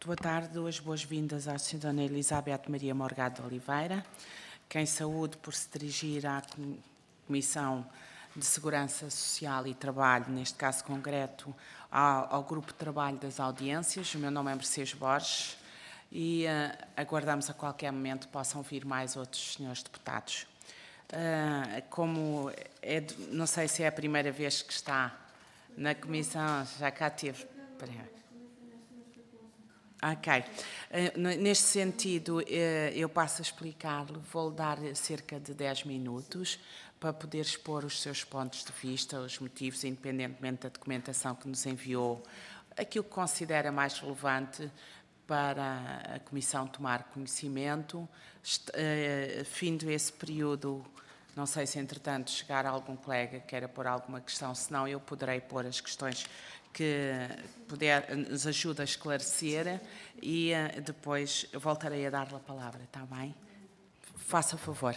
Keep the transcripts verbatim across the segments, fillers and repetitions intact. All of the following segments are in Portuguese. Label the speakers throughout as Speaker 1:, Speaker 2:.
Speaker 1: Boa tarde, duas boas-vindas à senhora Elizabeth Maria Morgado de Oliveira, que em saúde, por se dirigir à Comissão de Segurança Social e Trabalho, neste caso concreto, ao, ao Grupo de Trabalho das Audiências. O meu nome é Mercedes Borges e uh, aguardamos a qualquer momento possam vir mais outros senhores deputados. Uh, como é, não sei se é a primeira vez que está na Comissão, já cá teve... Ok. Neste sentido, eu passo a explicar-lhe, vou-lhe dar cerca de dez minutos para poder expor os seus pontos de vista, os motivos, independentemente da documentação que nos enviou, aquilo que considera mais relevante para a Comissão tomar conhecimento. Findo esse período, não sei se entretanto chegar algum colega que queira pôr alguma questão, senão eu poderei pôr as questões que puder, nos ajuda a esclarecer e uh, depois voltarei a dar-lhe a palavra, está bem? Faça o favor.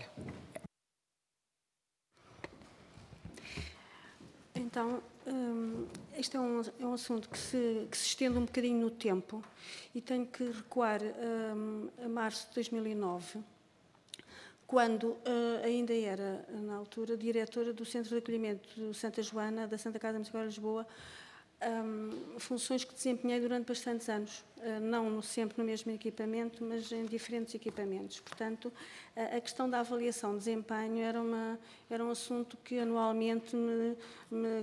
Speaker 2: Então, um, este é um, é um assunto que se, que se estende um bocadinho no tempo e tenho que recuar um, a março de dois mil e nove, quando uh, ainda era, na altura, diretora do Centro de Acolhimento de Santa Joana, da Santa Casa Municipal de Lisboa, Um, funções que desempenhei durante bastantes anos, uh, não sempre no mesmo equipamento, mas em diferentes equipamentos. Portanto, a, a questão da avaliação de desempenho era, uma, era um assunto que anualmente me, me,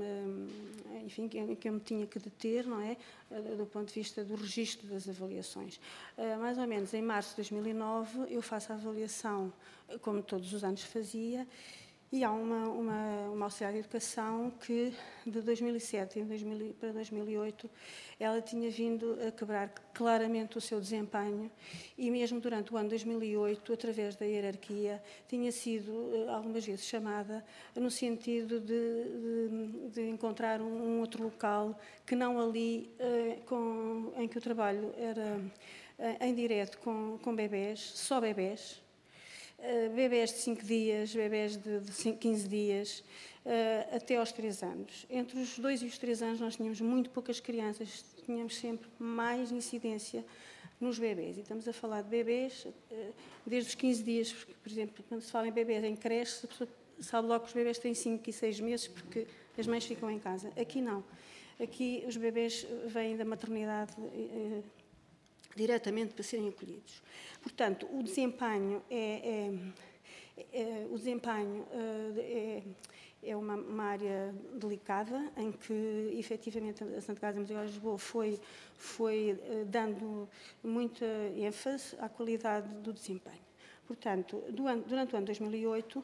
Speaker 2: me, enfim, que, que eu me tinha que deter, não é? Uh, do ponto de vista do registro das avaliações. Uh, mais ou menos em março de dois mil e nove eu faço a avaliação, como todos os anos fazia. E há uma, uma, uma auxiliar de educação que, de dois mil e sete para dois mil e oito, ela tinha vindo a quebrar claramente o seu desempenho e mesmo durante o ano dois mil e oito, através da hierarquia, tinha sido algumas vezes chamada no sentido de, de, de encontrar um, um outro local que não ali eh, com, em que o trabalho era eh, em direto com, com bebés, só bebés, Uh, bebés de cinco dias, bebés de, de quinze dias, uh, até aos três anos. Entre os dois e os três anos nós tínhamos muito poucas crianças, tínhamos sempre mais incidência nos bebés. E estamos a falar de bebés uh, desde os quinze dias, porque, por exemplo, quando se fala em bebés em creche, a pessoa sabe logo que os bebés têm cinco e seis meses porque as mães ficam em casa. Aqui não. Aqui os bebés vêm da maternidade uh, diretamente para serem acolhidos. Portanto, o desempenho é, é, é, o desempenho, é, é uma, uma área delicada em que, efetivamente, a Santa Casa Municipal de Lisboa foi, foi dando muita ênfase à qualidade do desempenho. Portanto, durante o ano dois mil e oito,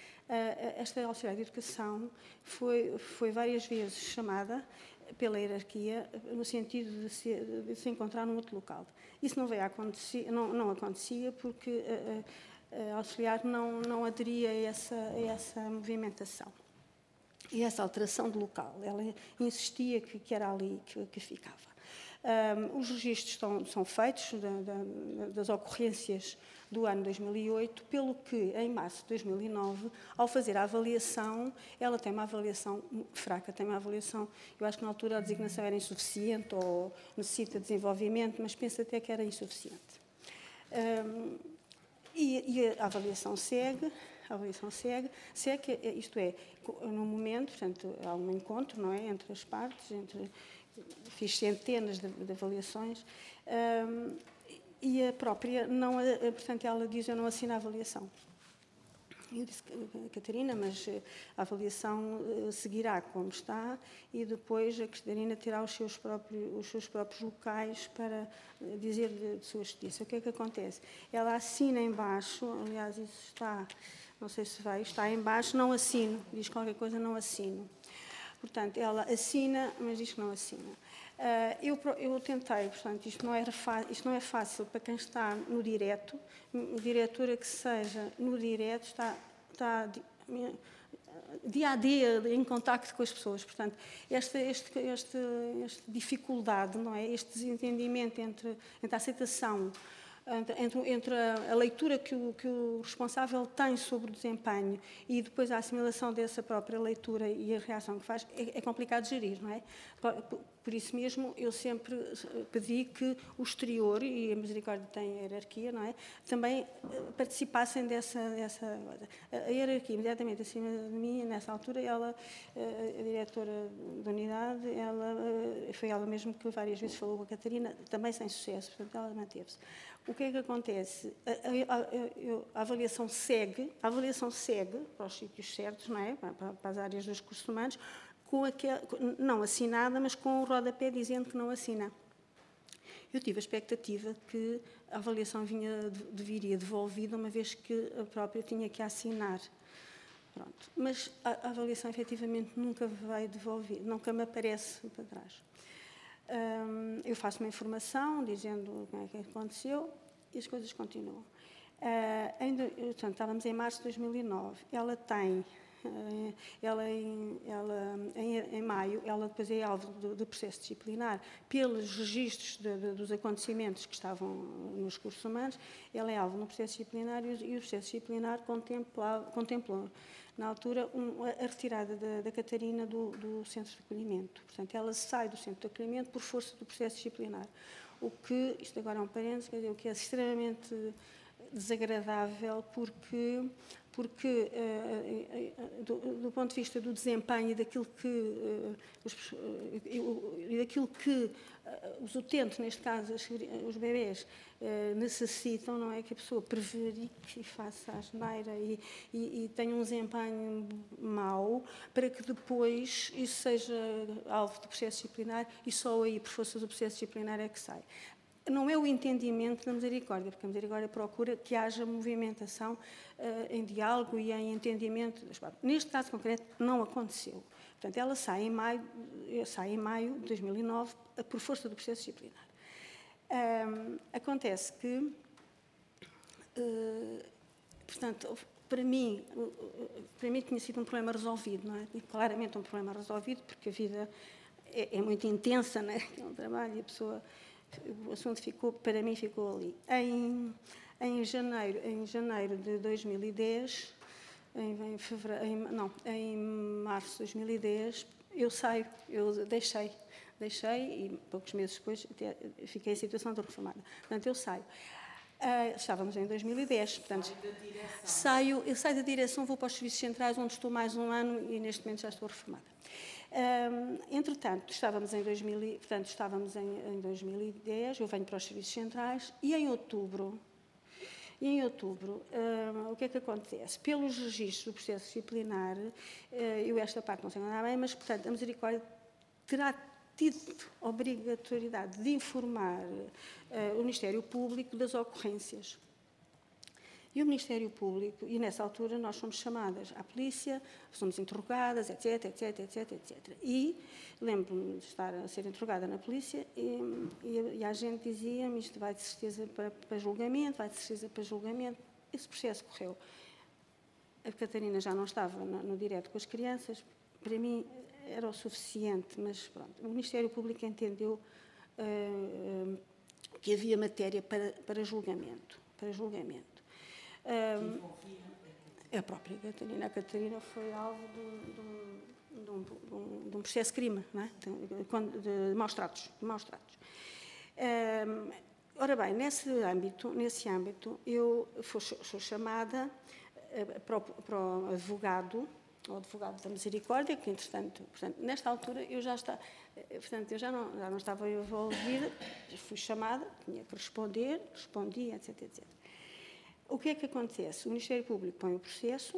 Speaker 2: esta auxiliar de educação foi, foi várias vezes chamada pela hierarquia, no sentido de se, de se encontrar num outro local. Isso não, veio a acontecer, não, não acontecia porque a, a, a auxiliar não, não aderia a essa, a essa movimentação e essa alteração de local. Ela insistia que, que era ali que, que ficava. Um, os registros estão, são feitos da, da, das ocorrências do ano dois mil e oito, pelo que, em março de dois mil e nove, ao fazer a avaliação, ela tem uma avaliação fraca, tem uma avaliação, eu acho que na altura a designação era insuficiente ou necessita de desenvolvimento, mas penso até que era insuficiente. Um, e, e a avaliação segue, a avaliação segue, segue, isto é, no momento, portanto, há um encontro, não é, entre as partes, entre... Fiz centenas de, de avaliações um, e a própria, não, portanto, ela diz: eu não assino a avaliação. Eu disse: Catarina, mas a avaliação seguirá como está e depois a Catarina terá os seus próprios, os seus próprios locais para dizer de, de sua justiça. O que é que acontece? Ela assina em baixo, aliás, isso está, não sei se vai, está em baixo, não assino, diz qualquer coisa, não assino. Portanto, ela assina, mas diz que não assina. Uh, eu, eu tentei, portanto, isto não, era isto não é fácil para quem está no direto, diretora que seja no direto, está, está dia a dia em contacto com as pessoas. Portanto, esta, este, este, esta dificuldade, não é? Este desentendimento entre, entre a aceitação, entre, entre a, a leitura que o, que o responsável tem sobre o desempenho e depois a assimilação dessa própria leitura e a reação que faz, é, é complicado de gerir, não é? por isso mesmo, eu sempre pedi que o exterior, e a Misericórdia tem hierarquia, não é? Também participassem dessa, dessa... A hierarquia, imediatamente acima de mim, nessa altura, ela, a diretora da unidade, ela, foi ela mesma que várias vezes falou com a Catarina, também sem sucesso, portanto, ela manteve-se. O que é que acontece? A, a, a, a avaliação segue, a avaliação segue para os sítios certos, não é? Para, para as áreas dos recursos humanos, com aquele, não assinada, mas com o rodapé dizendo que não assina. Eu tive a expectativa que a avaliação vinha, de, viria devolvida, uma vez que a própria tinha que assinar. Pronto. Mas a, a avaliação, efetivamente, nunca veio devolvida, nunca me aparece para trás. Hum, eu faço uma informação, dizendo o que é que aconteceu, e as coisas continuam. Uh, ainda, portanto, estávamos em março de dois mil e nove. Ela tem... Ela, em, ela em, em maio, ela depois é alvo do, do processo disciplinar pelos registros de, de, dos acontecimentos que estavam nos recursos humanos. Ela é alvo no processo disciplinar e, e o processo disciplinar contemplou, contemplou na altura, um, a retirada da, da Catarina do, do centro de acolhimento. Portanto, ela sai do centro de acolhimento por força do processo disciplinar. O que, isto agora é um parênteses, quer dizer, o que é extremamente desagradável, porque... porque, uh, do, do ponto de vista do desempenho e daquilo que, uh, os, uh, daquilo que uh, os utentes, neste caso as, os bebés, uh, necessitam, não é? Que a pessoa prevarique e faça a asneira e, e, e tenha um desempenho mau, para que depois isso seja alvo de processo disciplinar e só aí, por força do processo disciplinar, é que sai. Não é o entendimento da Misericórdia, porque a Misericórdia procura que haja movimentação uh, em diálogo e em entendimento das partes. Neste caso concreto, não aconteceu. Portanto, ela sai em maio, sai em maio de dois mil e nove, por força do processo disciplinar. Um, acontece que, uh, portanto, para mim, para mim tinha sido um problema resolvido, não é? E claramente um problema resolvido, porque a vida é, é muito intensa, não é? É um trabalho e a pessoa... O assunto ficou, para mim, ficou ali. Em, em, janeiro, em janeiro de dois mil e dez, em, em, fevereiro, em, não, em março de dois mil e dez, eu saio, eu deixei, deixei e poucos meses depois fiquei em situação de reformada. Portanto, eu saio. Uh, estávamos em dois mil e dez, portanto, saio, eu saio da direção, vou para os serviços centrais, onde estou mais um ano e neste momento já estou reformada. Um, entretanto, estávamos em, dois mil, portanto, estávamos em, em dois mil e dez, eu venho para os serviços centrais e em outubro, e em outubro um, o que é que acontece? Pelos registros do processo disciplinar, uh, eu esta parte não sei nada bem, mas, portanto, a Misericórdia terá tido obrigatoriedade de informar uh, o Ministério Público das ocorrências. E o Ministério Público, e nessa altura nós somos chamadas à polícia, somos interrogadas, etc, etc, etc, etcétera. E lembro-me de estar a ser interrogada na polícia e, e, e a gente dizia-me isto vai de certeza para, para julgamento, vai de certeza para julgamento. Esse processo correu. A Catarina já não estava no, no direto com as crianças, para mim era o suficiente, mas pronto. O Ministério Público entendeu uh, uh, que havia matéria para, para julgamento, para julgamento. Um, a própria Catarina. A Catarina foi alvo de, de, de, um, de, um, de um processo de crime, não é? de, de maus tratos. De maus tratos. Um, ora bem, nesse âmbito, nesse âmbito eu fui, sou chamada uh, para, o, para o advogado, o advogado da Misericórdia, que entretanto, portanto, nesta altura eu já está, portanto, eu já não, já não estava envolvida, fui chamada, tinha que responder, respondi, etc, etcétera. O que é que acontece? O Ministério Público põe o processo,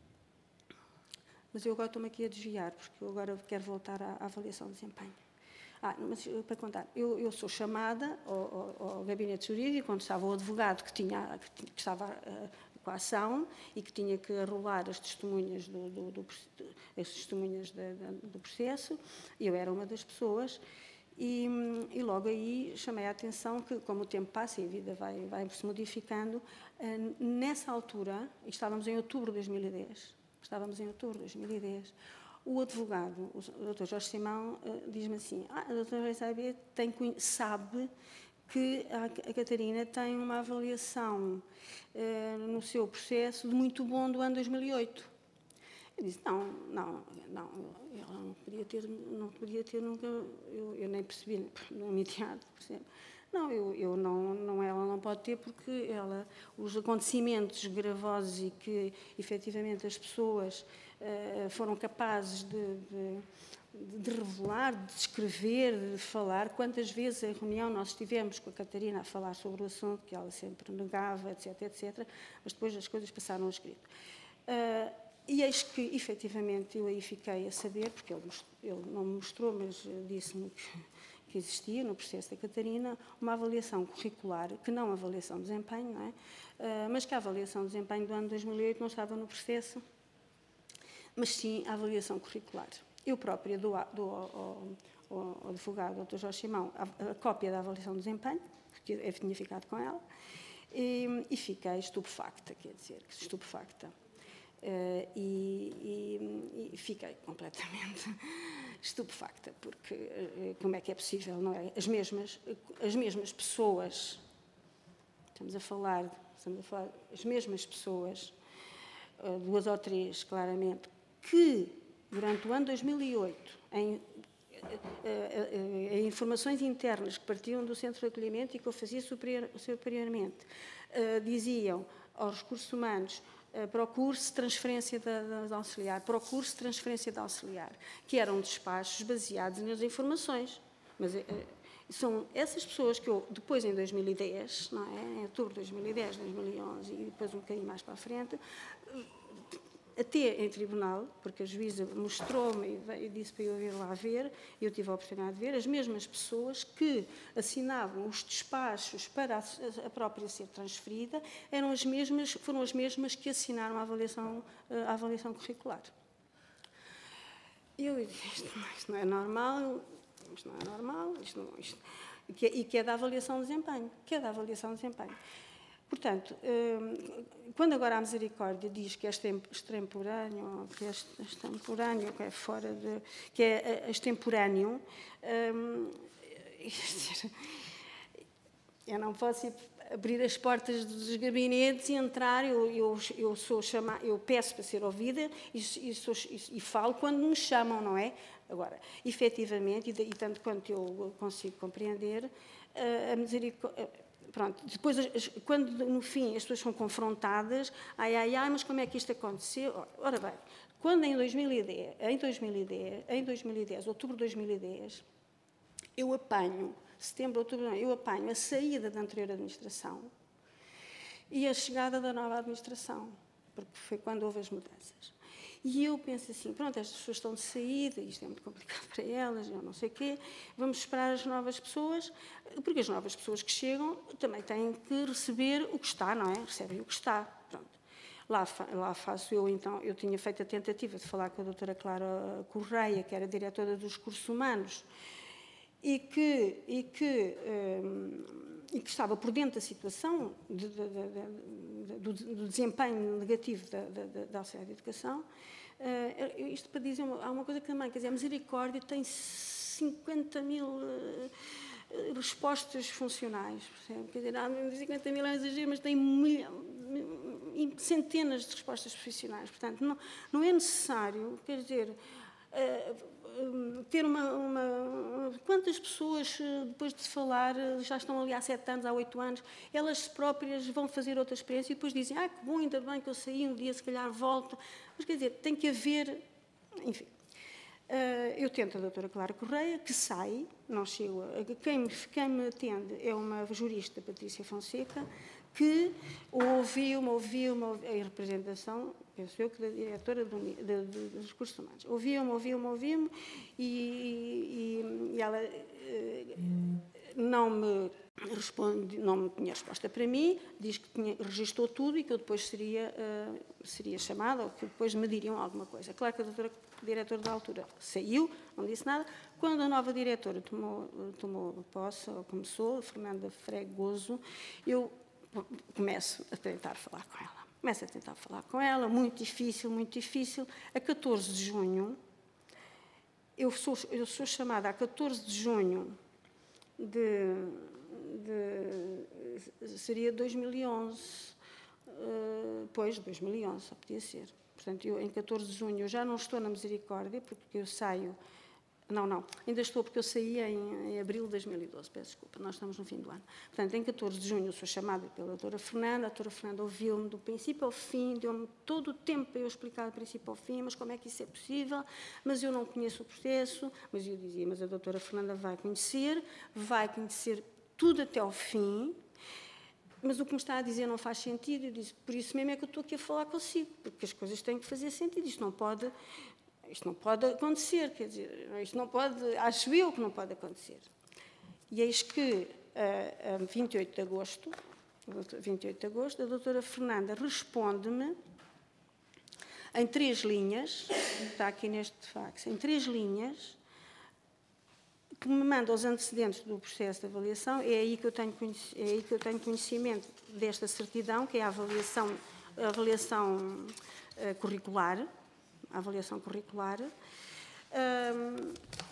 Speaker 2: mas eu agora estou-me aqui a desviar, porque eu agora quero voltar à, à avaliação de desempenho. Ah, mas para contar, eu, eu sou chamada ao, ao, ao gabinete jurídico, onde estava o advogado que, tinha, que, que estava uh, com a ação e que tinha que arrolar as testemunhas do, do, do, as testemunhas de, de, do processo, e eu era uma das pessoas. E, e logo aí chamei a atenção que, como o tempo passa e a vida vai, vai se modificando, uh, nessa altura, estávamos em outubro de dois mil e dez, estávamos em outubro de dois mil e dez, o advogado, o doutor Jorge Simão, uh, diz-me assim, ah, a doutora Isabel tem, sabe que a, a Catarina tem uma avaliação uh, no seu processo de muito bom do ano dois mil e oito. Eu disse, não, não, não, ela não podia ter, não podia ter nunca, eu, eu nem percebi no imediato, percebe? Não, eu, eu não, não, ela não pode ter porque ela, os acontecimentos gravosos e que efetivamente as pessoas uh, foram capazes de, de, de revelar, de descrever, de falar, quantas vezes em reunião nós estivemos com a Catarina a falar sobre o assunto, que ela sempre negava, etc, etcétera, mas depois as coisas passaram a escrito. Uh, e eis que, efetivamente, eu aí fiquei a saber, porque ele, ele não me mostrou, mas disse-me que que existia no processo da Catarina uma avaliação curricular, que não a avaliação de desempenho, não é? Uh, mas que a avaliação de desempenho do ano dois mil e oito não estava no processo, mas sim a avaliação curricular. Eu própria dou, dou ao, ao, ao advogado, doutor Jorge Simão, a, a cópia da avaliação de desempenho, porque eu tinha ficado com ela, e, e fiquei estupefacta, quer dizer, estupefacta. Uh, e, e, e fiquei completamente estupefacta, porque uh, como é que é possível, não é? As mesmas, as mesmas pessoas, estamos a falar, estamos a falar, as mesmas pessoas, uh, duas ou três, claramente, que durante o ano dois mil e oito, em, uh, uh, uh, em informações internas que partiam do Centro de Acolhimento e que eu fazia superior, superiormente, uh, diziam aos recursos humanos: procure-se transferência de, de auxiliar, procure-se transferência de auxiliar, que eram despachos baseados nas informações. Mas eh, são essas pessoas que eu, depois em dois mil e dez, não é? Em outubro de dois mil e dez, dois mil e onze e depois um bocadinho mais para a frente, até em tribunal, porque a juíza mostrou-me e disse para eu ir lá ver, e eu tive a oportunidade de ver, as mesmas pessoas que assinavam os despachos para a própria ser transferida, eram as mesmas, foram as mesmas que assinaram a avaliação, a avaliação curricular. E eu disse, isto, isto não é normal, isto não é normal, isto não, isto, e, que, e que é da avaliação de desempenho, que é da avaliação de desempenho. Portanto, quando agora a Misericórdia diz que é extemporâneo, que é extemporâneo, que é fora de, que é extemporâneo, eu não posso ir abrir as portas dos gabinetes e entrar, eu, eu, eu, sou chama, eu peço para ser ouvida e, e, sou, e, e falo quando me chamam, não é? Agora, efetivamente, e, e tanto quanto eu consigo compreender, a Misericórdia... Pronto, depois, quando no fim as pessoas são confrontadas, ai, ai, ai, mas como é que isto aconteceu? Ora bem, quando em dois mil e dez, em dois mil e dez, em dois mil e dez, outubro de dois mil e dez, eu apanho, setembro, outubro, eu apanho a saída da anterior administração e a chegada da nova administração, porque foi quando houve as mudanças. E eu penso assim, pronto, estas pessoas estão de saída, isto é muito complicado para elas, eu não sei o quê, vamos esperar as novas pessoas, porque as novas pessoas que chegam também têm que receber o que está, não é? Recebem o que está, pronto. Lá, lá faço eu, então, eu tinha feito a tentativa de falar com a doutora Clara Correia, que era diretora dos recursos humanos, e que, e que, um, e que estava por dentro da situação de, de, de, do, do desempenho negativo da, da, da auxiliar de educação. Uh, isto para dizer, há uma coisa que também, quer dizer, a Misericórdia tem cinquenta mil uh, respostas funcionais, percebe? Quer dizer, há cinquenta mil é exagero, mas tem milhão, centenas de respostas profissionais. Portanto, não, não é necessário, quer dizer, uh, ter uma, uma... Quantas pessoas, depois de se falar, já estão ali há sete anos, há oito anos, elas próprias vão fazer outra experiência e depois dizem, ah, que bom, ainda bem que eu saí, um dia se calhar volto. Mas, quer dizer, tem que haver... Enfim. Eu tento a doutora Clara Correia, que sai, não chego a... Quem me, quem me atende é uma jurista, Patrícia Fonseca, que ouviu-me, ouviu-me, em representação, penso eu, que da diretora do, de, de, dos recursos humanos. Ouviu-me, ouviu-me, ouviu-me, e, e, e ela uh, não me responde, não me tinha resposta para mim, diz que tinha, registou tudo e que eu depois seria, uh, seria chamada, ou que depois me diriam alguma coisa. Claro que a doutora diretora da altura saiu, não disse nada. Quando a nova diretora tomou, tomou posse, ou começou, Fernanda Fregoso, eu começo a tentar falar com ela. Começo a tentar falar com ela, muito difícil, muito difícil. A catorze de junho, eu sou, eu sou chamada a catorze de junho de, de seria dois mil e onze, uh, pois, dois mil e onze, só podia ser. Portanto, eu, em catorze de junho, eu já não estou na Misericórdia, porque eu saio... Não, não, ainda estou, porque eu saí em, em abril de dois mil e doze, peço desculpa, nós estamos no fim do ano. Portanto, em catorze de junho eu sou chamada pela doutora Fernanda, a doutora Fernanda ouviu-me do princípio ao fim, deu-me todo o tempo para eu explicar do princípio ao fim, mas como é que isso é possível, mas eu não conheço o processo, mas eu dizia, mas a doutora Fernanda vai conhecer, vai conhecer tudo até ao fim, mas o que me está a dizer não faz sentido. Eu disse, por isso mesmo é que eu estou aqui a falar consigo, porque as coisas têm que fazer sentido, isto não pode... Isto não pode acontecer, quer dizer, isto não pode, acho eu que não pode acontecer. E eis que, a, a vinte e oito de agosto, vinte e oito de agosto, a doutora Fernanda responde-me em três linhas, está aqui neste fax, em três linhas, que me manda os antecedentes do processo de avaliação, é aí que eu tenho, é aí que eu tenho conhecimento desta certidão, que é a avaliação, a avaliação uh, curricular, a avaliação curricular, um,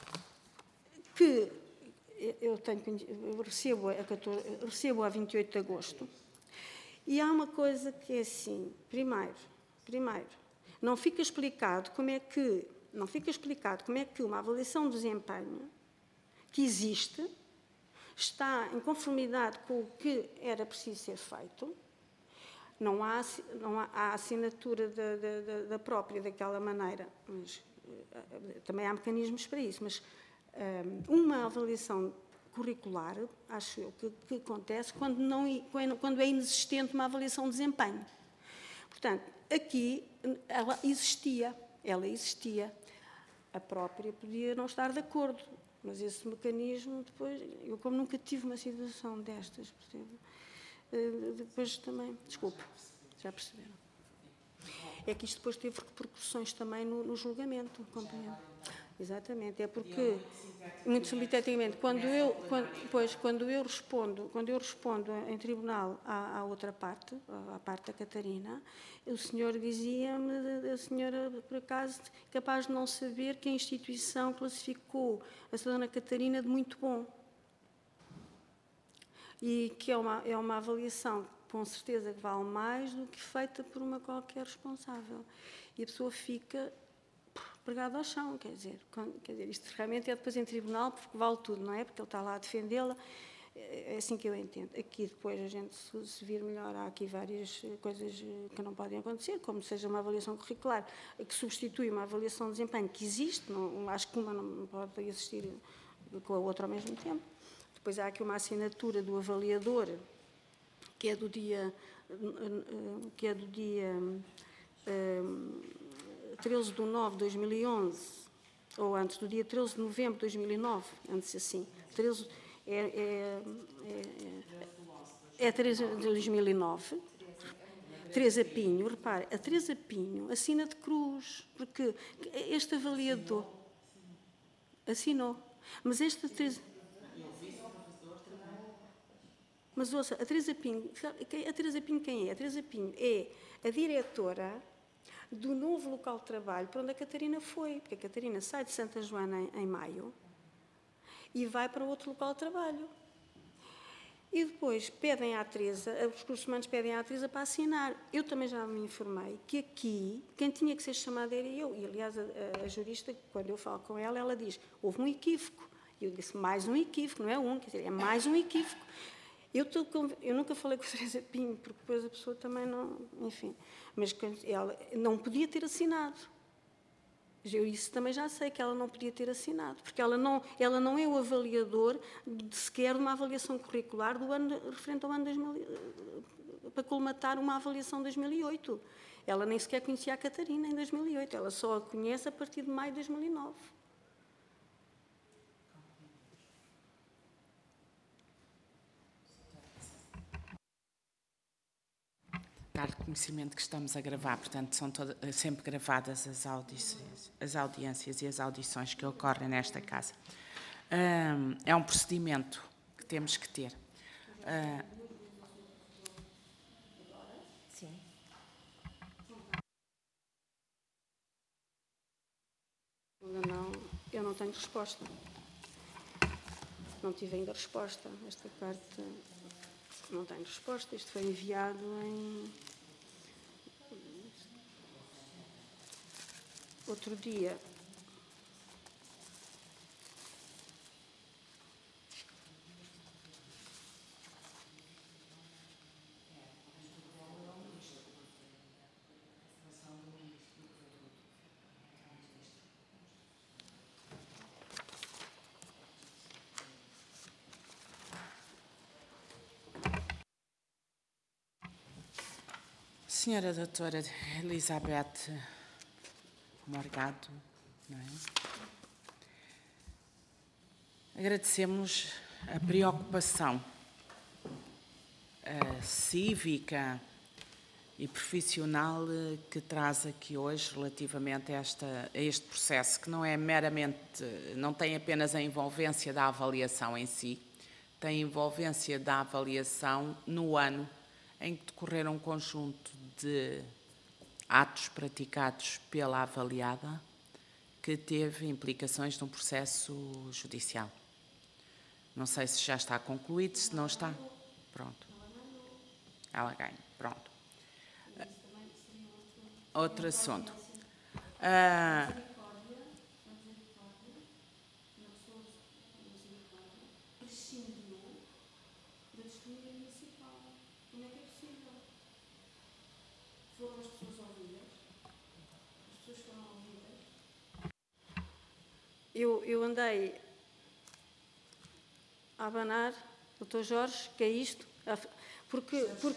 Speaker 2: que eu, tenho, eu recebo, a quatorze, recebo a vinte e oito de agosto, e há uma coisa que é assim, primeiro, primeiro, não fica explicado como é que, não fica explicado como é que uma avaliação de desempenho que existe está em conformidade com o que era preciso ser feito. Não há, não há a assinatura da, da, da própria daquela maneira, mas uh, também há mecanismos para isso, mas um, uma avaliação curricular, acho eu, que, que acontece quando, não, quando é inexistente uma avaliação de desempenho. Portanto, aqui ela existia, ela existia, a própria podia não estar de acordo, mas esse mecanismo depois, eu como nunca tive uma situação destas, percebe? Uh, depois também, desculpe, já perceberam. É que isto depois teve repercussões também no, no julgamento, compreende? Exatamente, é porque, muito sinteticamente, quando eu, quando, pois, quando eu respondo, quando eu respondo em tribunal à, à outra parte, à parte da Catarina, o senhor dizia-me, a senhora, por acaso, capaz de não saber que a instituição classificou a dona Catarina de muito bom. E que é uma, é uma avaliação, com certeza, que vale mais do que feita por uma qualquer responsável. E a pessoa fica pregada ao chão, quer dizer, quer dizer, isto realmente é depois em tribunal, porque vale tudo, não é? Porque ele está lá a defendê-la, é assim que eu entendo. Aqui depois a gente, se, se vir melhor, há aqui várias coisas que não podem acontecer, como seja uma avaliação curricular que substitui uma avaliação de desempenho que existe, não, acho que uma não pode existir com a outra ao mesmo tempo. Depois há aqui uma assinatura do avaliador, que é do dia, que é do dia treze de nove de dois mil e onze, ou antes, do dia treze de novembro de dois mil e nove, antes assim. treze, é, é, é, é treze de dois mil e nove. Teresa Pinho, repare, a Teresa Pinho assina de cruz, porque este avaliador assinou, mas esta Teresa... Mas ouça, a Teresa Pinho, a Teresa Pinho quem é? A Teresa Pinho é a diretora do novo local de trabalho para onde a Catarina foi, porque a Catarina sai de Santa Joana em, em maio e vai para outro local de trabalho. E depois pedem à Teresa, os recursos humanos pedem à Teresa para assinar. Eu também já me informei que aqui quem tinha que ser chamada era eu. E, aliás, a, a jurista, quando eu falo com ela, ela diz, houve um equívoco. E eu disse, mais um equívoco, não é um, quer dizer, é mais um equívoco. Eu, tô, eu nunca falei com a Teresa Pinho, porque depois a pessoa também não... Enfim, mas ela não podia ter assinado. Eu isso também já sei, que ela não podia ter assinado, porque ela não, ela não é o avaliador de sequer de uma avaliação curricular do ano, referente ao ano dois mil, para colmatar uma avaliação de dois mil e oito. Ela nem sequer conhecia a Catarina em dois mil e oito, ela só a conhece a partir de maio de dois mil e nove.
Speaker 1: Dar conhecimento que estamos a gravar, portanto, são todas, sempre gravadas as audiências, as audiências e as audições que ocorrem nesta casa. Um, é um procedimento que temos que ter. Uh,
Speaker 3: Sim.
Speaker 2: Não, eu não tenho resposta. Não tive ainda resposta. Esta carta não tenho resposta. Isto foi enviado em... outro dia,
Speaker 1: Senhora doutora Elizabeth Morgado, não é? Agradecemos a preocupação a cívica e profissional que traz aqui hoje relativamente a, esta, a este processo, que não é meramente, não tem apenas a envolvência da avaliação em si, tem a envolvência da avaliação no ano em que decorreram um conjunto de atos praticados pela avaliada que teve implicações num processo judicial. Não sei se já está concluído, se não está, pronto. Ela ganha, pronto. Outro assunto. Ah,
Speaker 2: eu, eu andei a abanar, doutor Jorge, que é isto, porque, porque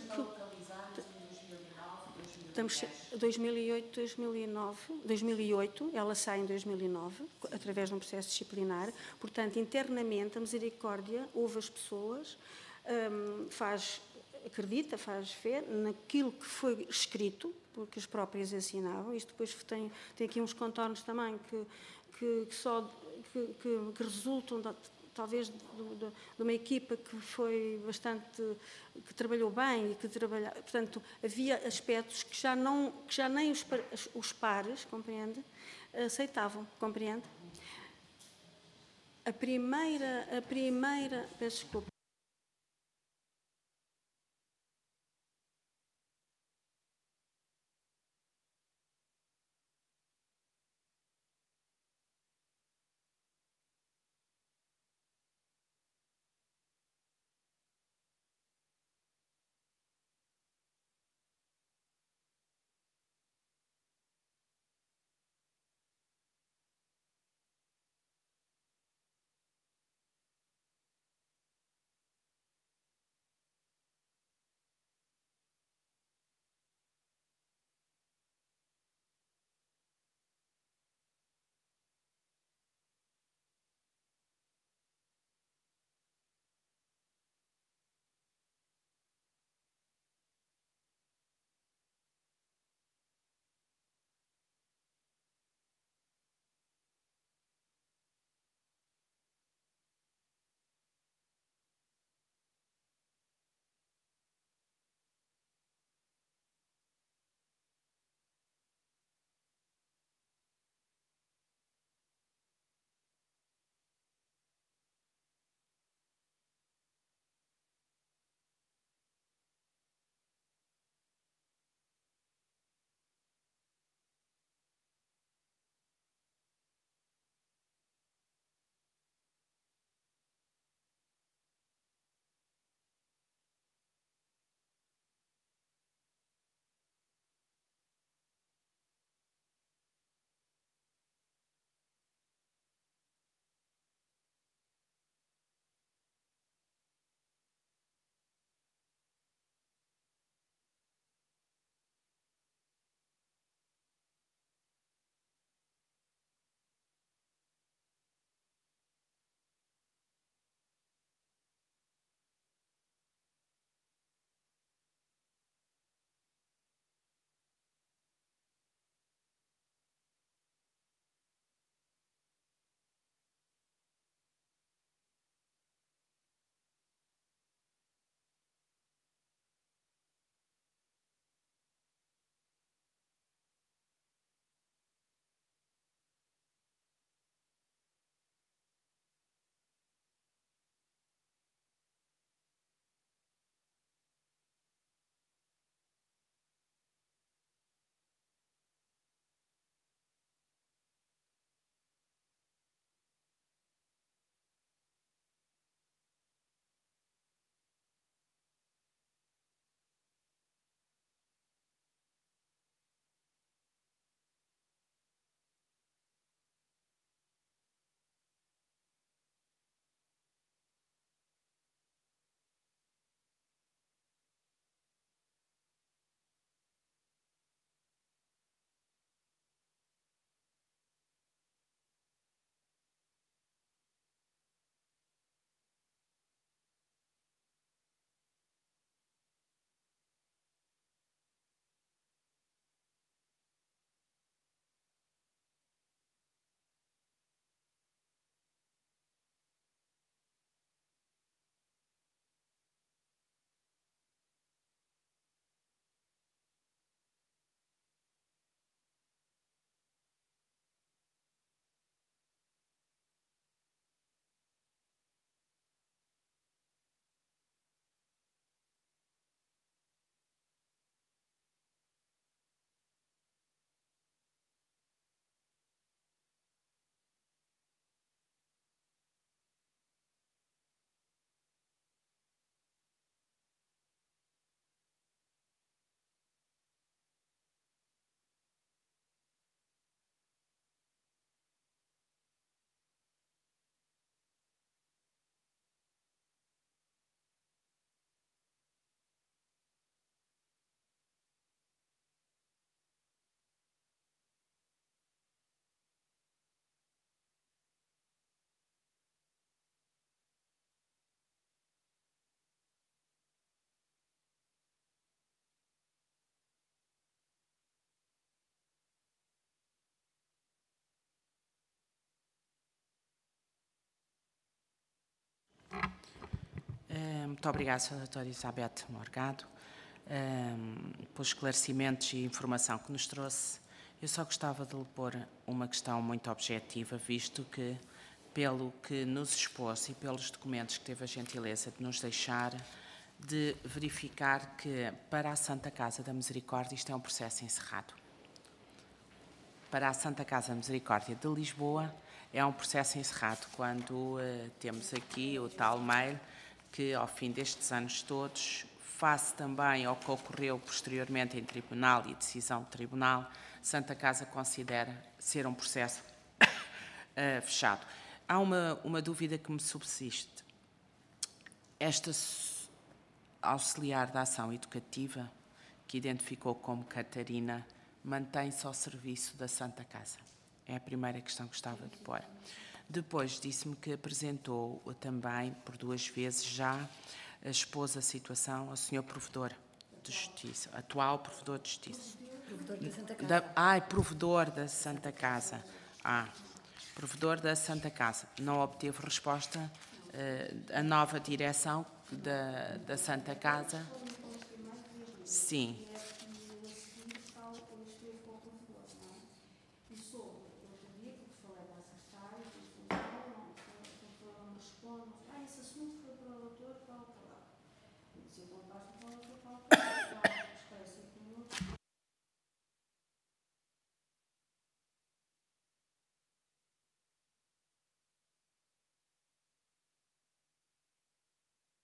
Speaker 2: estamos dois mil e oito, dois mil e nove, dois mil e oito, ela sai em dois mil e nove, através de um processo disciplinar, portanto, internamente, a Misericórdia ouve as pessoas, hum, faz, acredita, faz fé naquilo que foi escrito, porque as próprias assinavam, isto depois tem, tem aqui uns contornos também que, que, que só, que, que, que resultam de, talvez de, de, de uma equipa que foi bastante, que trabalhou bem e que trabalha, portanto, havia aspectos que já, não, que já nem os, os pares, compreende, aceitavam, compreende? A primeira, a primeira, peço desculpa,
Speaker 1: Uh, muito obrigada, senhora doutora Elizabeth Morgado, uh, pelos esclarecimentos e informação que nos trouxe. Eu só gostava de lhe pôr uma questão muito objetiva, visto que, pelo que nos expôs e pelos documentos que teve a gentileza de nos deixar, de verificar que, para a Santa Casa da Misericórdia, isto é um processo encerrado. Para a Santa Casa da Misericórdia de Lisboa, é um processo encerrado, quando uh, temos aqui o tal mail que, ao fim destes anos todos, face também ao que ocorreu posteriormente em tribunal e decisão de tribunal, Santa Casa considera ser um processo uh, fechado. Há uma, uma dúvida que me subsiste. Esta auxiliar da ação educativa, que identificou como Catarina, mantém-se ao serviço da Santa Casa? É a primeira questão que gostava de pôr. Depois disse-me que apresentou também, por duas vezes já, expôs a situação ao senhor Provedor de Justiça, atual Provedor de Justiça.
Speaker 3: Provedor da Santa Casa.
Speaker 1: Da, ai, Provedor da Santa Casa. Ah, Provedor da Santa Casa. Não obteve resposta uh, a nova direção da, da Santa Casa. Sim.